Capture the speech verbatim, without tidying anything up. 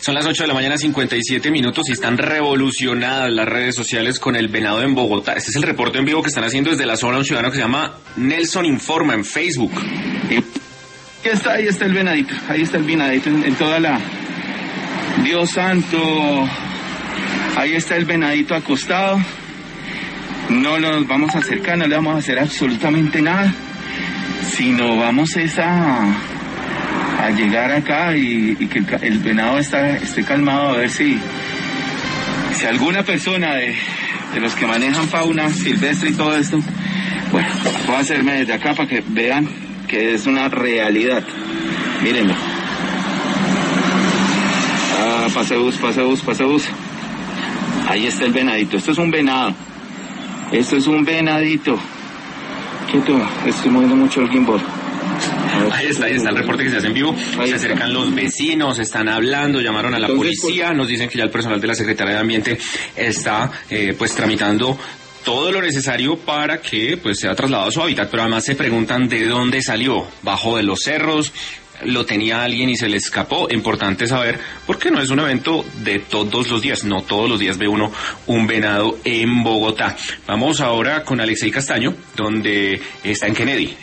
Son las ocho de la mañana, cincuenta y siete minutos, y están revolucionadas las redes sociales con el venado en Bogotá. Este es el reporte en vivo que están haciendo desde la zona, un ciudadano que se llama Nelson Informa en Facebook. Ahí está, ahí está el venadito, ahí está el venadito en, en toda la... Dios santo, ahí está el venadito acostado. No nos vamos a acercar, no le vamos a hacer absolutamente nada, sino vamos es a... a llegar acá y, y que el, el venado está, esté calmado, a ver si, si alguna persona de, de los que manejan fauna silvestre y todo esto, bueno, voy a hacerme desde acá para que vean que es una realidad. Mírenlo. Ah, pase bus, pase bus, pase bus. Ahí está el venadito. Esto es un venado. Esto es un venadito. Quieto, estoy moviendo mucho el gimbal. Ahí está, ahí está el reporte que se hace en vivo. Se acercan los vecinos, están hablando, llamaron a la policía, nos dicen que ya el personal de la Secretaría de Ambiente está eh, pues tramitando todo lo necesario para que pues sea trasladado a su hábitat, pero además se preguntan de dónde salió, bajo de los cerros, lo tenía alguien y se le escapó. Importante saber, porque no es un evento de todos los días, no todos los días ve uno un venado en Bogotá. Vamos ahora con Alexei Castaño, donde está en Kennedy.